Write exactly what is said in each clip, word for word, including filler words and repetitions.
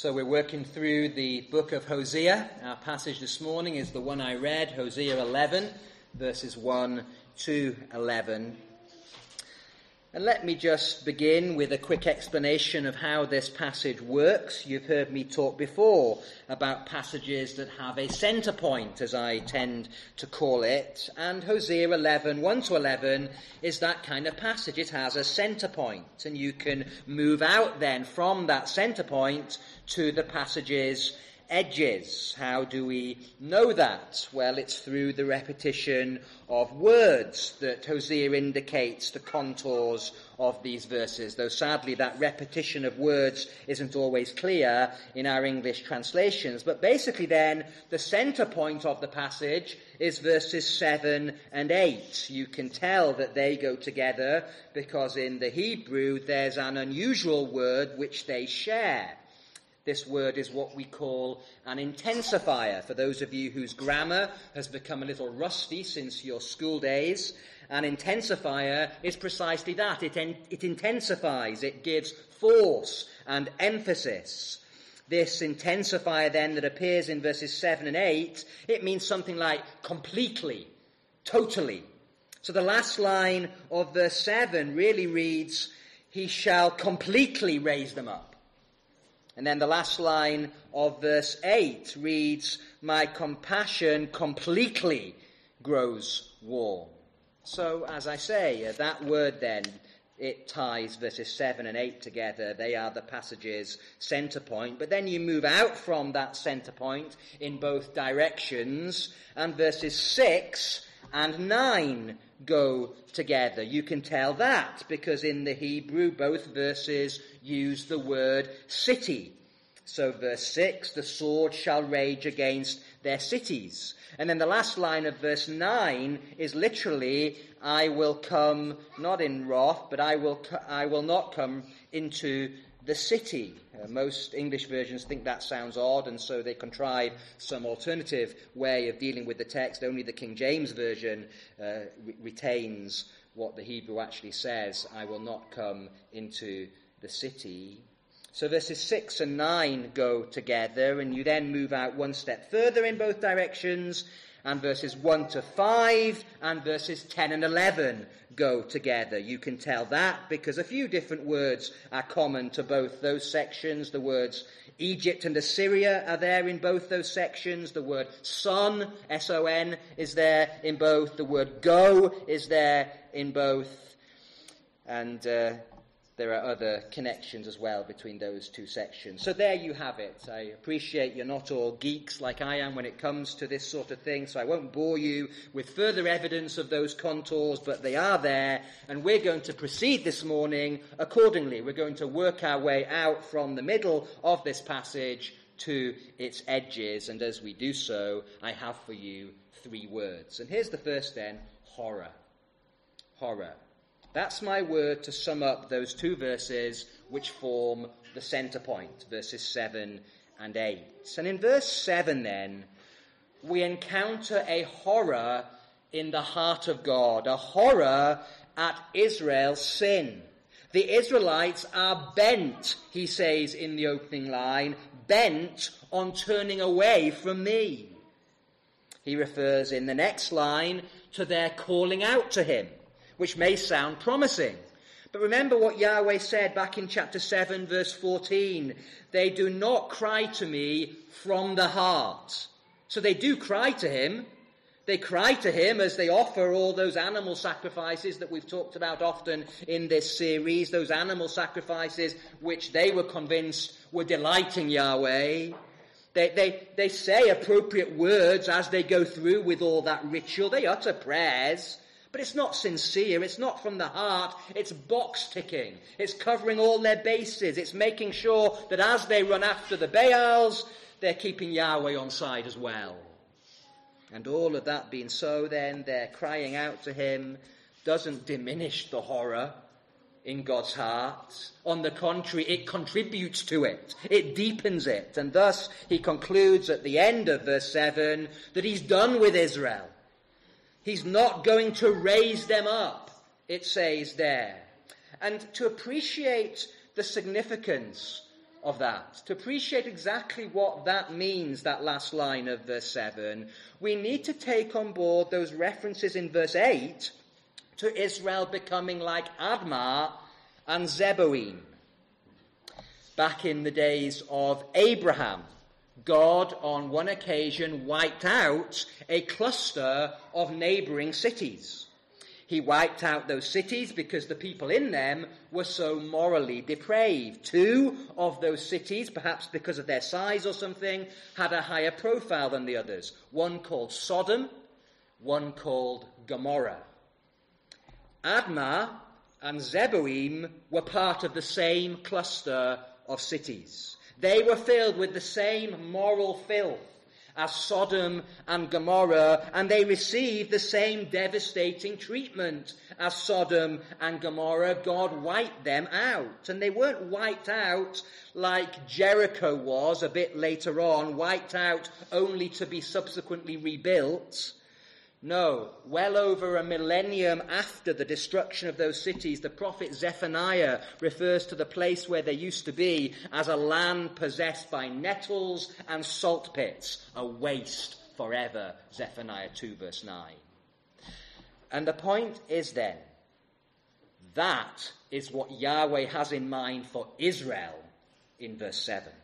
So we're working through the book of Hosea. Our passage this morning is the one I read, Hosea eleven, verses one to eleven. And let me just begin with a quick explanation of how this passage works. You've heard me talk before about passages that have a centre point, as I tend to call it. And Hosea eleven, one to eleven, is that kind of passage. It has a centre point, and you can move out then from that centre point to the passage's edges. How do we know that? Well, it's through the repetition of words that Hosea indicates the contours of these verses, though sadly that repetition of words isn't always clear in our English translations. But basically then, the centre point of the passage is verses seven and eight. You can tell that they go together because in the Hebrew there's an unusual word which they share. This word is what we call an intensifier. For those of you whose grammar has become a little rusty since your school days, an intensifier is precisely that. It, en- it intensifies, it gives force and emphasis. This intensifier then that appears in verses seven and eight, it means something like completely, totally. So the last line of verse seven really reads, "He shall completely raise them up." And then the last line of verse eight reads, "My compassion completely grows warm." So, as I say, uh, that word then, it ties verses seven and eight together. They are the passage's centre point. But then you move out from that centre point in both directions, and verses six and nine go together. You can tell that because in the Hebrew both verses use the word city. So verse six, "The sword shall rage against their cities." And then the last line of verse nine is literally, "I will come not in wrath, but I will co- I will not come into the city." Uh, most English versions think that sounds odd, and so they contrive some alternative way of dealing with the text. Only the King James Version uh, re- retains what the Hebrew actually says, "I will not come into the city." So verses six and nine go together, and you then move out one step further in both directions, and verses one to five and verses ten and eleven go together. You can tell that because a few different words are common to both those sections. The words Egypt and Assyria are there in both those sections. The word son, S O N, is there in both. The word go is there in both. And uh, there are other connections as well between those two sections. So there you have it. I appreciate you're not all geeks like I am when it comes to this sort of thing, so I won't bore you with further evidence of those contours, but they are there, and we're going to proceed this morning accordingly. We're going to work our way out from the middle of this passage to its edges, and as we do so, I have for you three words. And here's the first then, horror. Horror. That's my word to sum up those two verses which form the centre point, verses seven and eight. And in verse seven then, we encounter a horror in the heart of God, a horror at Israel's sin. The Israelites are bent, he says in the opening line, bent on turning away from me. He refers in the next line to their calling out to him, which may sound promising. But remember what Yahweh said back in chapter seven, verse fourteen. They do not cry to me from the heart. So they do cry to him. They cry to him as they offer all those animal sacrifices that we've talked about often in this series, those animal sacrifices which they were convinced were delighting Yahweh. They, they, they say appropriate words as they go through with all that ritual. They utter prayers. But it's not sincere, it's not from the heart, it's box ticking. It's covering all their bases. It's making sure that as they run after the Baals, they're keeping Yahweh on side as well. And all of that being so, then, their crying out to him doesn't diminish the horror in God's heart. On the contrary, it contributes to it. It deepens it. And thus, he concludes at the end of verse seven that he's done with Israel. He's not going to raise them up, it says there. And to appreciate the significance of that, to appreciate exactly what that means, that last line of verse seven, we need to take on board those references in verse eight to Israel becoming like Admah and Zeboim. Back in the days of Abraham, God on one occasion wiped out a cluster of neighboring cities. He wiped out those cities because the people in them were so morally depraved. Two of those cities, perhaps because of their size or something, had a higher profile than the others. One called Sodom, one called Gomorrah. Admah and Zeboim were part of the same cluster of cities. They were filled with the same moral filth as Sodom and Gomorrah, and they received the same devastating treatment as Sodom and Gomorrah. God wiped them out, and they weren't wiped out like Jericho was a bit later on, wiped out only to be subsequently rebuilt. No, well over a millennium after the destruction of those cities, the prophet Zephaniah refers to the place where they used to be as a land possessed by nettles and salt pits, a waste forever, Zephaniah two verse nine. And the point is then, that is what Yahweh has in mind for Israel in verse seven.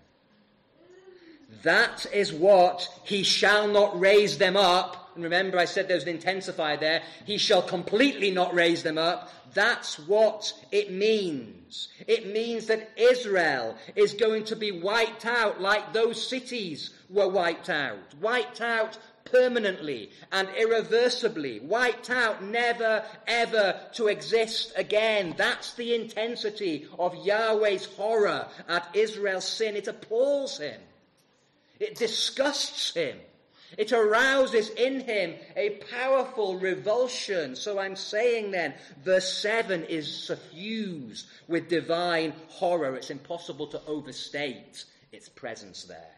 That is what he shall not raise them up. And remember, I said there was an intensifier there. He shall completely not raise them up. That's what it means. It means that Israel is going to be wiped out like those cities were wiped out. Wiped out permanently and irreversibly. Wiped out, never, ever to exist again. That's the intensity of Yahweh's horror at Israel's sin. It appalls him. It disgusts him. It arouses in him a powerful revulsion. So I'm saying then, verse seven is suffused with divine horror. It's impossible to overstate its presence there.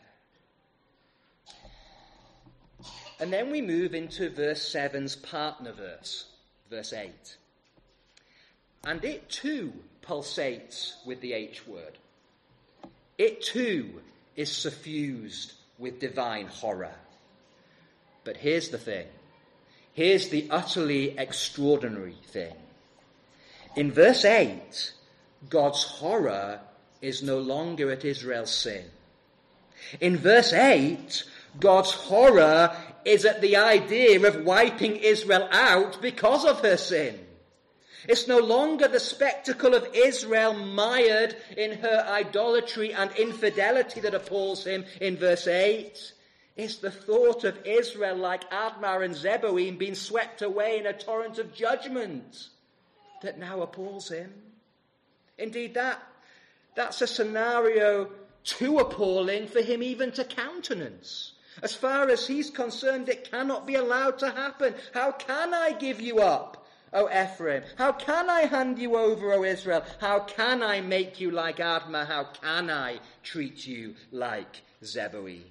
And then we move into verse seven's partner verse, verse eight. And it too pulsates with the H word. It too is suffused with divine horror. But here's the thing. Here's the utterly extraordinary thing. In verse eight, God's horror is no longer at Israel's sin. In verse eight, God's horror is at the idea of wiping Israel out because of her sin. It's no longer the spectacle of Israel mired in her idolatry and infidelity that appalls him in verse eight. It's the thought of Israel like Admah and Zeboim being swept away in a torrent of judgment that now appalls him. Indeed, that, that's a scenario too appalling for him even to countenance. As far as he's concerned, it cannot be allowed to happen. How can I give you up, O Ephraim? How can I hand you over, O Israel? How can I make you like Admah? How can I treat you like Zeboim?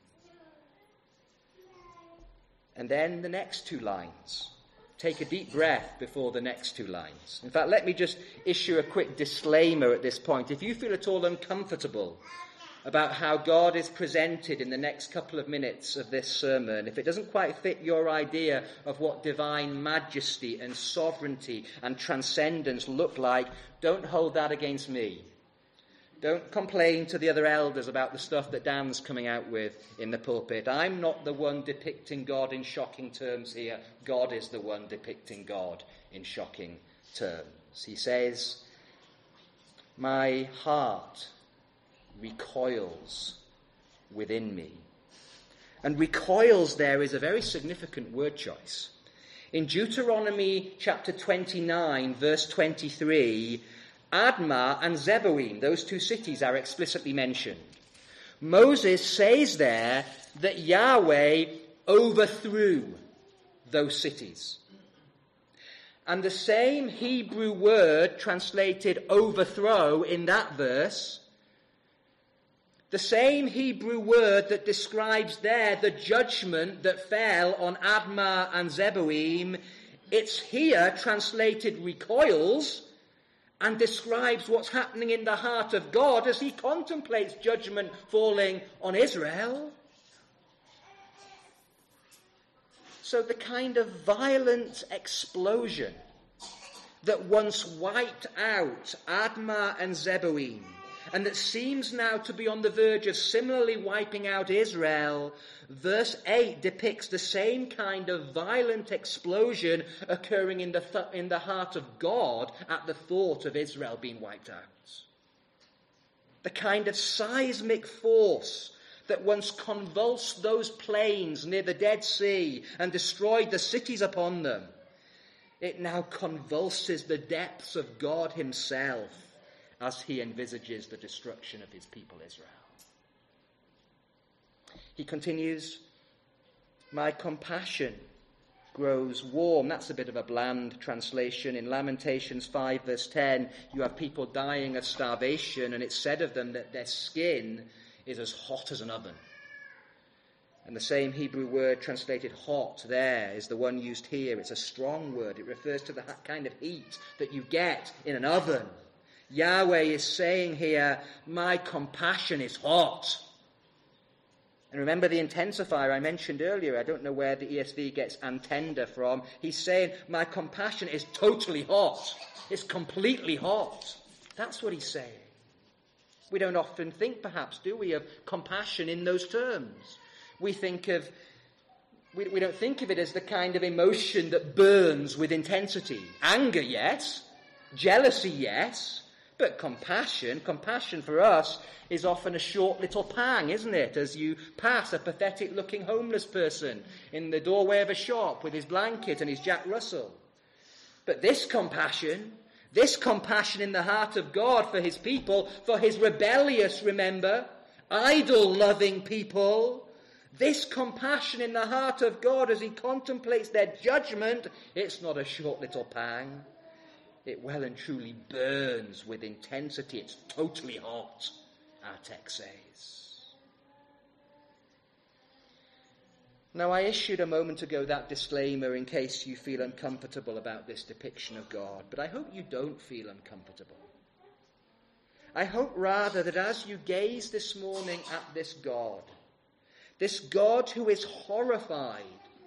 And then the next two lines. Take a deep breath before the next two lines. In fact, let me just issue a quick disclaimer at this point. If you feel at all uncomfortable about how God is presented in the next couple of minutes of this sermon, if it doesn't quite fit your idea of what divine majesty and sovereignty and transcendence look like, don't hold that against me. Don't complain to the other elders about the stuff that Dan's coming out with in the pulpit. I'm not the one depicting God in shocking terms here. God is the one depicting God in shocking terms. He says, my heart recoils within me. And recoils there is a very significant word choice. In Deuteronomy chapter twenty-nine, verse twenty-three, Admah and Zeboim, those two cities, are explicitly mentioned. Moses says there that Yahweh overthrew those cities. And the same Hebrew word translated overthrow in that verse, the same Hebrew word that describes there the judgment that fell on Admah and Zeboim, it's here translated recoils, and describes what's happening in the heart of God as he contemplates judgment falling on Israel. So the kind of violent explosion that once wiped out Admah and Zeboim, and that seems now to be on the verge of similarly wiping out Israel, verse eight depicts the same kind of violent explosion occurring in the, th- in the heart of God at the thought of Israel being wiped out. The kind of seismic force that once convulsed those plains near the Dead Sea and destroyed the cities upon them, it now convulses the depths of God himself as he envisages the destruction of his people Israel. He continues, my compassion grows warm. That's a bit of a bland translation. In Lamentations five verse ten, you have people dying of starvation, and it's said of them that their skin is as hot as an oven. And the same Hebrew word translated hot there is the one used here. It's a strong word. It refers to the kind of heat that you get in an oven. Yahweh is saying here, my compassion is hot. And remember the intensifier I mentioned earlier. I don't know where the E S V gets antender from. He's saying, my compassion is totally hot. It's completely hot. That's what he's saying. We don't often think, perhaps, do we, of compassion in those terms. We think of, we, we don't think of it as the kind of emotion that burns with intensity. Anger, yes. Jealousy, yes. But compassion, compassion for us is often a short little pang, isn't it? As you pass a pathetic-looking homeless person in the doorway of a shop with his blanket and his Jack Russell. But this compassion, this compassion in the heart of God for his people, for his rebellious, remember, idol-loving people, this compassion in the heart of God as he contemplates their judgment, it's not a short little pang. It well and truly burns with intensity. It's totally hot, our text says. Now, I issued a moment ago that disclaimer in case you feel uncomfortable about this depiction of God, but I hope you don't feel uncomfortable. I hope rather that as you gaze this morning at this God, this God who is horrified,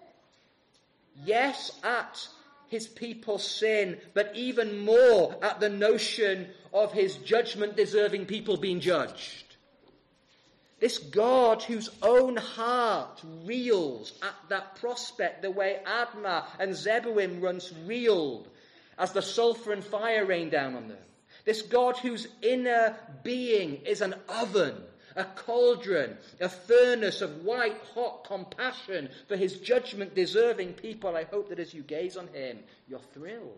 yes, at his people's sin, but even more at the notion of his judgment-deserving people being judged. This God whose own heart reels at that prospect the way Admah and Zeboim once reeled as the sulfur and fire rained down on them. This God whose inner being is an oven, a cauldron, a furnace of white-hot compassion for his judgment-deserving people. I hope that as you gaze on him, you're thrilled.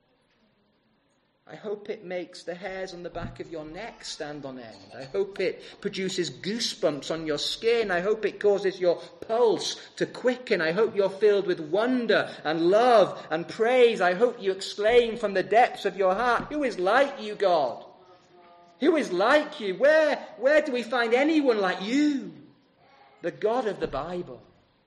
I hope it makes the hairs on the back of your neck stand on end. I hope it produces goosebumps on your skin. I hope it causes your pulse to quicken. I hope you're filled with wonder and love and praise. I hope you exclaim from the depths of your heart, who is like you, God? Who is like you? Where, where do we find anyone like you? The God of the Bible.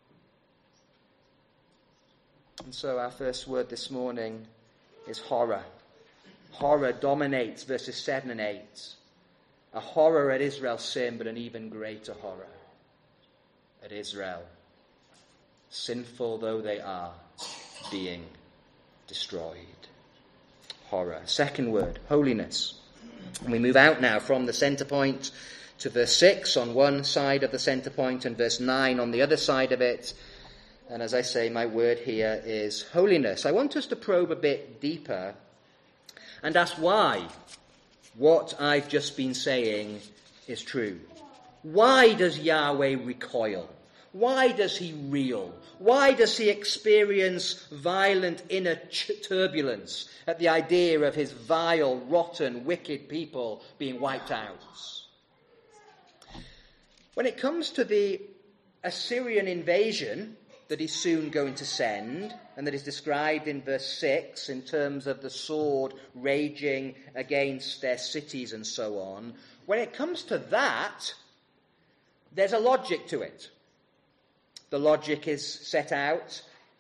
And so our first word this morning is horror. Horror dominates verses seven and eight. A horror at Israel's sin, but an even greater horror at Israel, sinful though they are, being destroyed. Horror. Second word, holiness. And we move out now from the centre point to verse six on one side of the centre point and verse nine on the other side of it. And as I say, my word here is holiness. I want us to probe a bit deeper and ask why what I've just been saying is true. Why does Yahweh recoil? Why does he reel? Why does he experience violent inner ch- turbulence at the idea of his vile, rotten, wicked people being wiped out? When it comes to the Assyrian invasion that he's soon going to send, and that is described in verse six in terms of the sword raging against their cities and so on, when it comes to that, there's a logic to it. The logic is set out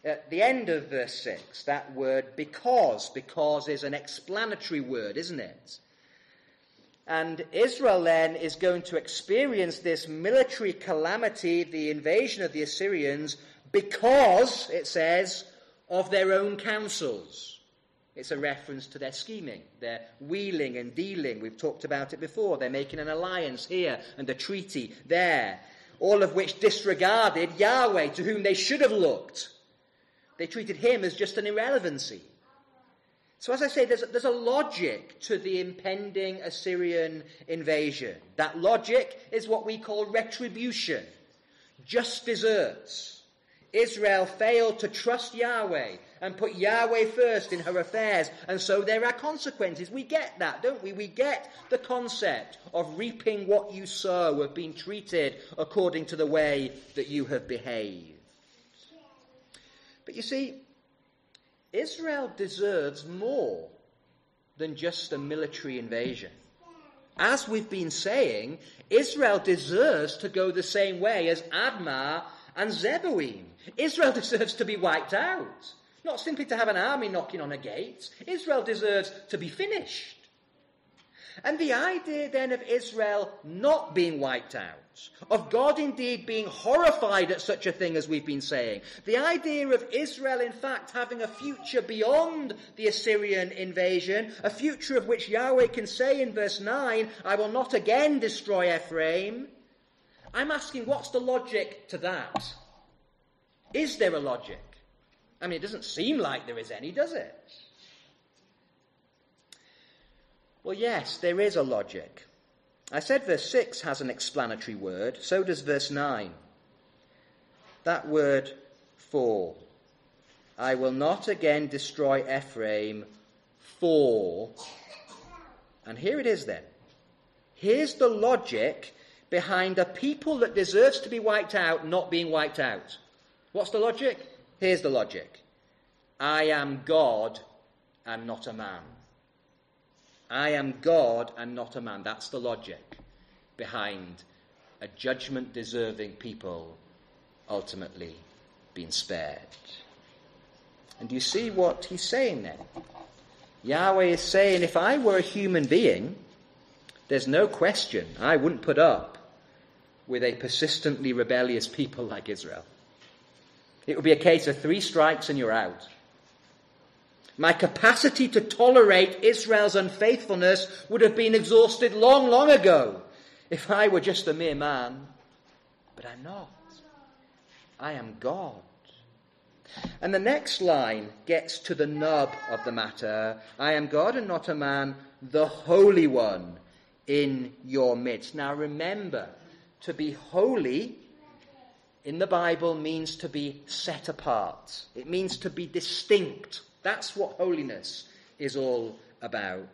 At the end of verse six, that word because, because is an explanatory word, isn't it? And Israel then is going to experience this military calamity, the invasion of the Assyrians, because, it says, of their own counsels. It's a reference to their scheming, their wheeling and dealing. We've talked about it before. They're making an alliance here and a treaty there, all of which disregarded Yahweh, to whom they should have looked. They treated him as just an irrelevancy. So as I say, there's a, there's a logic to the impending Assyrian invasion. That logic is what we call retribution, just deserts. Israel failed to trust Yahweh and put Yahweh first in her affairs, and so there are consequences. We get that, don't we? We get the concept of reaping what you sow, of being treated according to the way that you have behaved. But you see, Israel deserves more than just a military invasion. As we've been saying, Israel deserves to go the same way as Admah and Zeboim. Israel deserves to be wiped out, not simply to have an army knocking on her gates. Israel deserves to be finished. And the idea then of Israel not being wiped out, of God indeed being horrified at such a thing as we've been saying, the idea of Israel in fact having a future beyond the Assyrian invasion, a future of which Yahweh can say in verse nine, I will not again destroy Ephraim. I'm asking, what's the logic to that? Is there a logic? I mean, it doesn't seem like there is any, does it? Well, yes, there is a logic. I said verse six has an explanatory word, so does verse nine. That word, for. I will not again destroy Ephraim, for. And here it is then. Here's the logic behind a people that deserves to be wiped out not being wiped out. What's the logic? Here's the logic. I am God and not a man. I am God and not a man. That's the logic behind a judgment-deserving people ultimately being spared. And do you see what he's saying then? Yahweh is saying, if I were a human being, there's no question I wouldn't put up with a persistently rebellious people like Israel. It would be a case of three strikes and you're out. My capacity to tolerate Israel's unfaithfulness would have been exhausted long, long ago if I were just a mere man. But I'm not. I am God. And the next line gets to the nub of the matter. I am God and not a man, the Holy One in your midst. Now remember, to be holy in the Bible means to be set apart. It means to be distinct. That's what holiness is all about.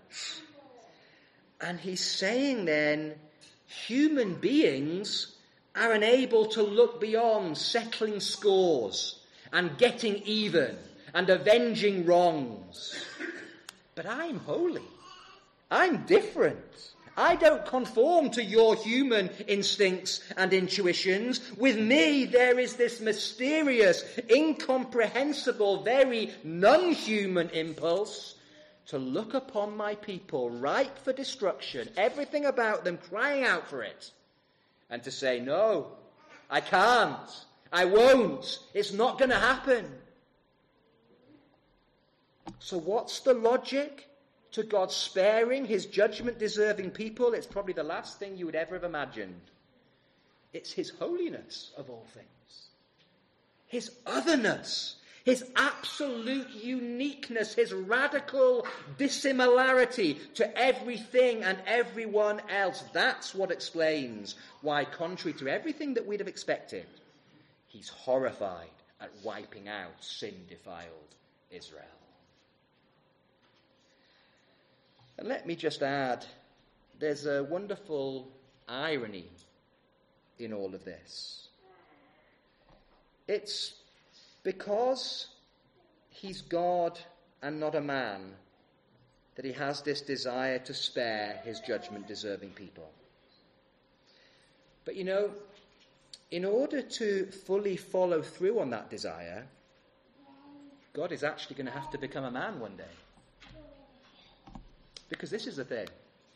And he's saying then, human beings are unable to look beyond settling scores and getting even and avenging wrongs. But I'm holy. I'm different. I don't conform to your human instincts and intuitions. With me, there is this mysterious, incomprehensible, very non-human impulse to look upon my people ripe for destruction, everything about them crying out for it, and to say, no, I can't, I won't, it's not going to happen. So what's the logic to God sparing his judgment-deserving people? It's probably the last thing you would ever have imagined. It's his holiness, of all things. His otherness, his absolute uniqueness, his radical dissimilarity to everything and everyone else. That's what explains why, contrary to everything that we'd have expected, he's horrified at wiping out sin-defiled Israel. And let me just add, there's a wonderful irony in all of this. It's because he's God and not a man that he has this desire to spare his judgment-deserving people. But you know, in order to fully follow through on that desire, God is actually going to have to become a man one day. Because this is the thing.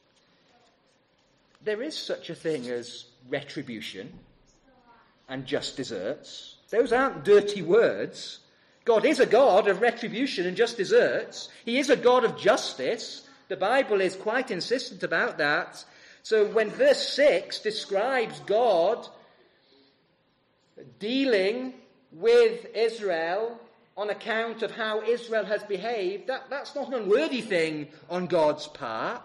There is such a thing as retribution and just deserts. Those aren't dirty words. God is a God of retribution and just deserts. He is a God of justice. The Bible is quite insistent about that. So when verse six describes God dealing with Israel on account of how Israel has behaved, that, that's not an unworthy thing on God's part.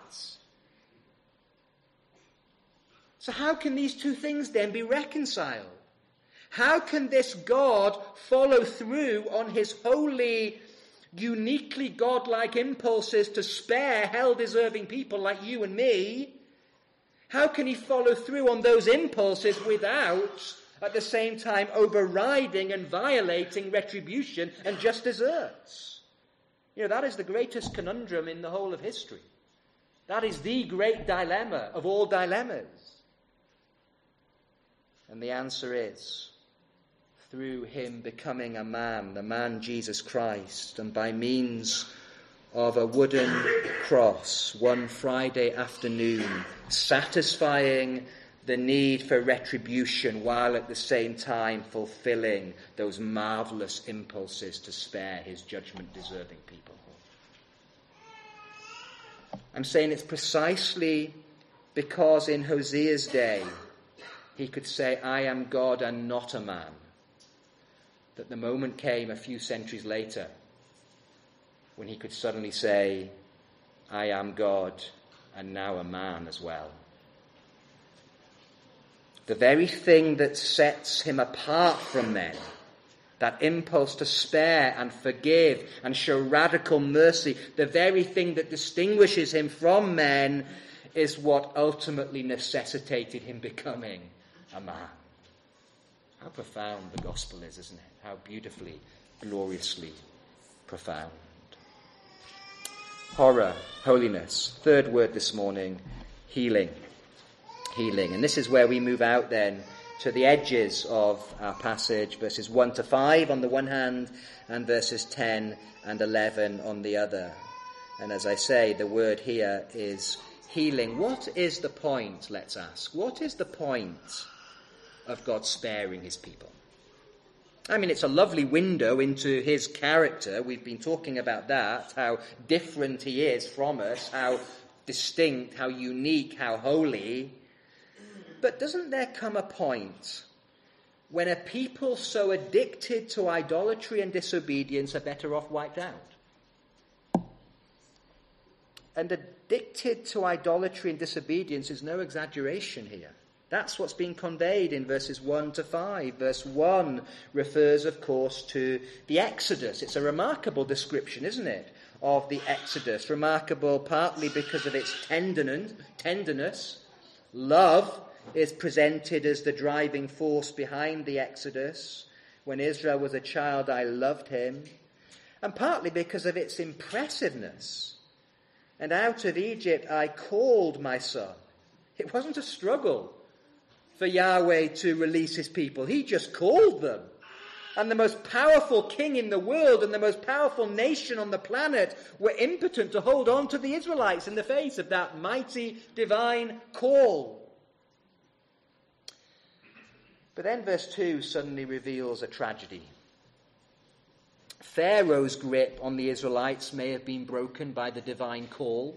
So how can these two things then be reconciled? How can this God follow through on his holy, uniquely godlike impulses to spare hell-deserving people like you and me? How can he follow through on those impulses without, at the same time, overriding and violating retribution and just deserts? You know, that is the greatest conundrum in the whole of history. That is the great dilemma of all dilemmas. And the answer is, through him becoming a man, the man Jesus Christ, and by means of a wooden cross one Friday afternoon, satisfying the need for retribution while at the same time fulfilling those marvelous impulses to spare his judgment-deserving people. I'm saying it's precisely because in Hosea's day he could say, I am God and not a man, that the moment came a few centuries later when he could suddenly say, I am God and now a man as well. The very thing that sets him apart from men, that impulse to spare and forgive and show radical mercy, the very thing that distinguishes him from men is what ultimately necessitated him becoming a man. How profound the gospel is, isn't it? How beautifully, gloriously profound. Horror, holiness. Third word this morning, healing. Healing. And this is where we move out then to the edges of our passage, verses one to five on the one hand, and verses ten and eleven on the other. And as I say, the word here is healing. What is the point, let's ask? What is the point of God sparing his people? I mean, it's a lovely window into his character. We've been talking about that, how different he is from us, how distinct, how unique, how holy. But doesn't there come a point when a people so addicted to idolatry and disobedience are better off wiped out? And addicted to idolatry and disobedience is no exaggeration here. That's what's being conveyed in verses one to five. Verse one refers, of course, to the Exodus. It's a remarkable description, isn't it, of the Exodus. Remarkable partly because of its tenderness. tenderness. Love is presented as the driving force behind the Exodus. When Israel was a child, I loved him. And partly because of its impressiveness. And out of Egypt I called my son. It wasn't a struggle for Yahweh to release his people. He just called them. And the most powerful king in the world and the most powerful nation on the planet were impotent to hold on to the Israelites in the face of that mighty divine call. But then verse two suddenly reveals a tragedy. Pharaoh's grip on the Israelites may have been broken by the divine call,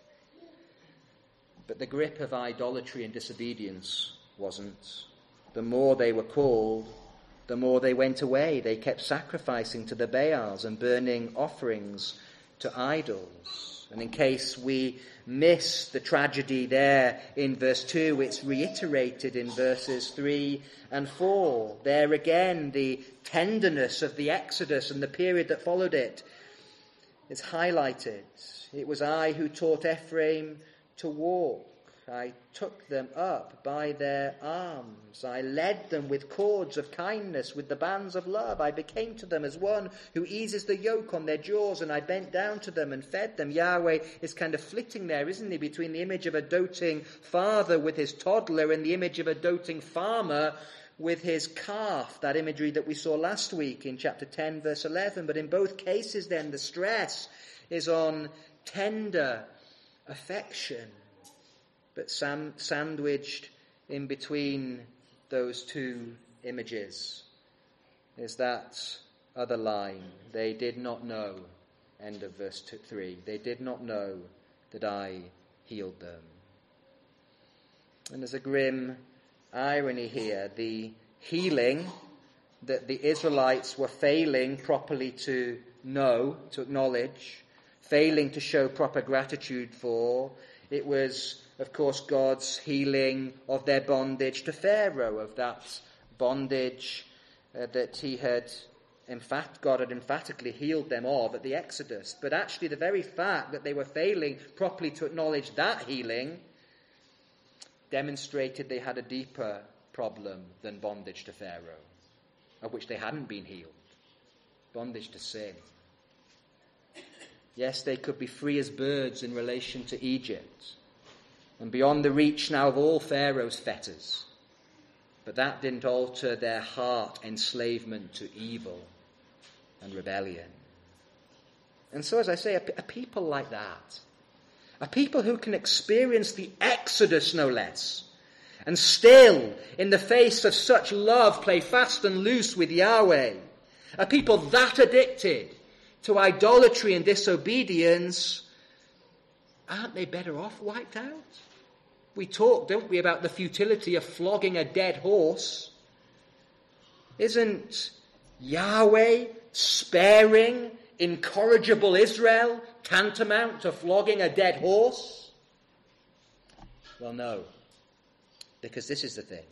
but the grip of idolatry and disobedience wasn't. The more they were called, the more they went away. They kept sacrificing to the Baals and burning offerings to idols. And in case we miss the tragedy there in verse two, it's reiterated in verses three and four. There again, the tenderness of the Exodus and the period that followed it is highlighted. It was I who taught Ephraim to walk. I took them up by their arms. I led them with cords of kindness, with the bands of love. I became to them as one who eases the yoke on their jaws, and I bent down to them and fed them. Yahweh is kind of flitting there, isn't he, between the image of a doting father with his toddler and the image of a doting farmer with his calf, that imagery that we saw last week in chapter ten, verse eleven. But in both cases then, the stress is on tender affection, but sam- sandwiched in between those two images is that other line. They did not know, end of verse two, three, they did not know that I healed them. And there's a grim irony here. The healing that the Israelites were failing properly to know, to acknowledge, failing to show proper gratitude for, it was, of course, God's healing of their bondage to Pharaoh, of that bondage uh, that he had, in fact, God had emphatically healed them of at the Exodus. But actually the very fact that they were failing properly to acknowledge that healing demonstrated they had a deeper problem than bondage to Pharaoh, of which they hadn't been healed. Bondage to sin. Yes, they could be free as birds in relation to Egypt, and beyond the reach now of all Pharaoh's fetters. But that didn't alter their heart enslavement to evil and rebellion. And so, as I say, a, a people like that, a people who can experience the Exodus no less, and still, in the face of such love, play fast and loose with Yahweh, a people that addicted to idolatry and disobedience, aren't they better off wiped out? We talk, don't we, about the futility of flogging a dead horse. Isn't Yahweh sparing incorrigible Israel tantamount to flogging a dead horse? Well, no, because this is the thing.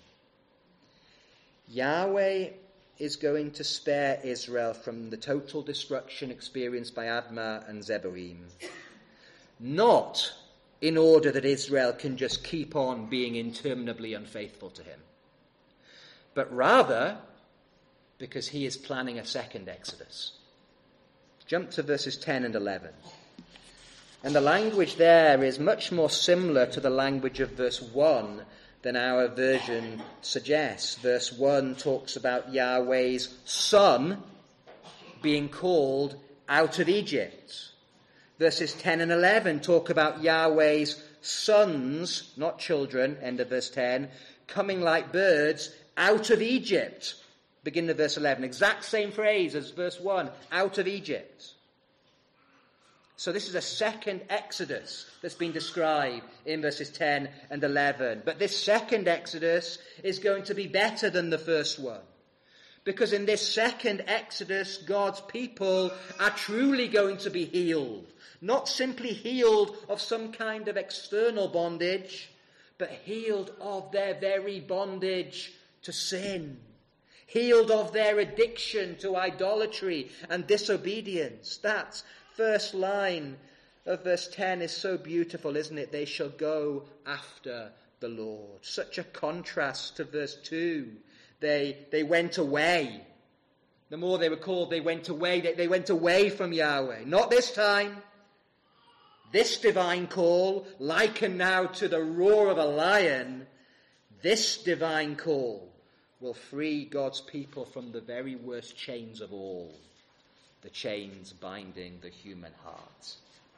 Yahweh is going to spare Israel from the total destruction experienced by Admah and Zeboim, not in order that Israel can just keep on being interminably unfaithful to him, but rather because he is planning a second Exodus. Jump to verses ten and eleven. And the language there is much more similar to the language of verse one than our version suggests. Verse one talks about Yahweh's son being called out of Egypt. Verses ten and eleven talk about Yahweh's sons, not children, end of verse ten, coming like birds out of Egypt. Beginning of verse eleven. Exact same phrase as verse one, out of Egypt. So this is a second Exodus that's been described in verses ten and eleven. But this second Exodus is going to be better than the first one. Because in this second Exodus, God's people are truly going to be healed. Not simply healed of some kind of external bondage, but healed of their very bondage to sin. Healed of their addiction to idolatry and disobedience. That first line of verse ten is so beautiful, isn't it? They shall go after the Lord. Such a contrast to verse two. They, they went away. The more they were called, they went away. They, they went away from Yahweh. Not this time. This divine call, likened now to the roar of a lion, this divine call will free God's people from the very worst chains of all, the chains binding the human heart.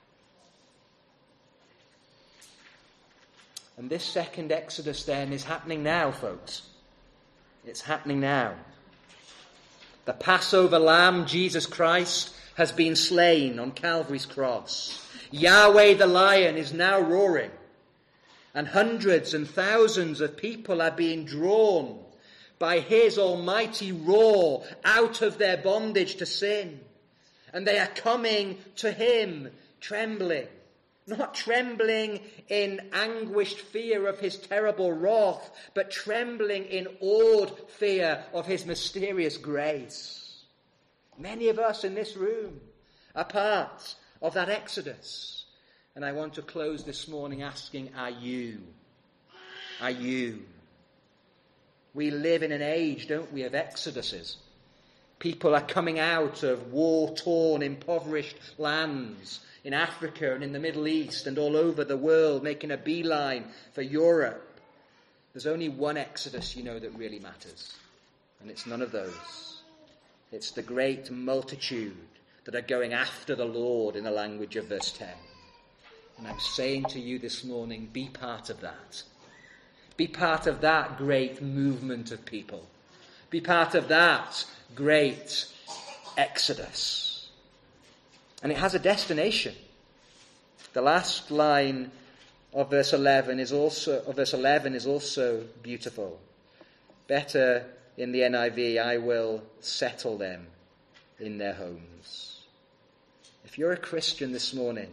And this second Exodus then is happening now, folks. It's happening now. The Passover lamb, Jesus Christ, has been slain on Calvary's cross. Yahweh the lion is now roaring. And hundreds and thousands of people are being drawn by his almighty roar out of their bondage to sin. And they are coming to him trembling. Not trembling in anguished fear of his terrible wrath, but trembling in awed fear of his mysterious grace. Many of us in this room are part of that Exodus. And I want to close this morning asking, are you? Are you? We live in an age, don't we, of exoduses. People are coming out of war-torn, impoverished lands in Africa and in the Middle East and all over the world, making a beeline for Europe. There's only one Exodus, you know, that really matters. And it's none of those. It's the great multitude that are going after the Lord, in the language of verse ten. And I'm saying to you this morning, be part of that. Be part of that great movement of people. Be part of that great Exodus. And it has a destination. The last line of verse eleven is also of verse eleven is also beautiful. Better in the N I V, I will settle them in their homes. If you're a Christian this morning,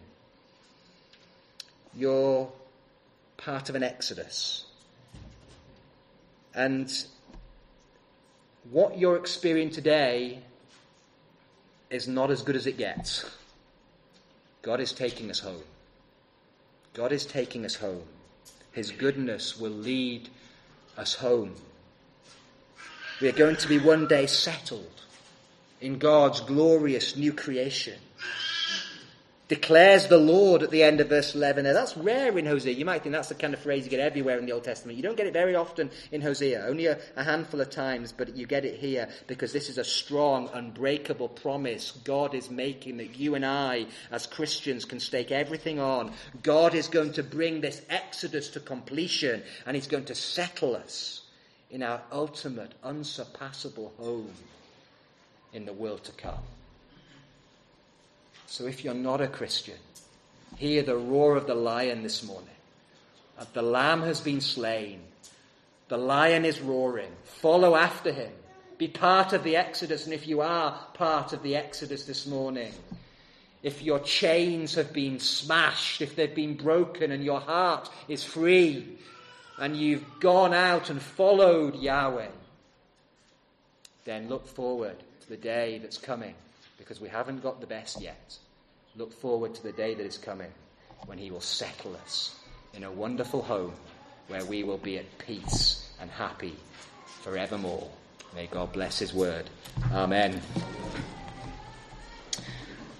you're part of an Exodus. And what you're experiencing today is not as good as it gets. God is taking us home. God is taking us home. His goodness will lead us home. We are going to be one day settled in God's glorious new creation. Declares the Lord at the end of verse eleven. Now that's rare in Hosea. You might think that's the kind of phrase you get everywhere in the Old Testament. You don't get it very often in Hosea, only a, a handful of times, but you get it here because this is a strong, unbreakable promise God is making that you and I, as Christians, can stake everything on. God is going to bring this Exodus to completion, and He's going to settle us in our ultimate, unsurpassable home in the world to come. So if you're not a Christian, hear the roar of the lion this morning. The lamb has been slain. The lion is roaring. Follow after him. Be part of the Exodus. And if you are part of the Exodus this morning, if your chains have been smashed, if they've been broken and your heart is free, and you've gone out and followed Yahweh, then look forward to the day that's coming, because we haven't got the best yet. Look forward to the day that is coming when He will settle us in a wonderful home where we will be at peace and happy forevermore. May God bless His word. Amen.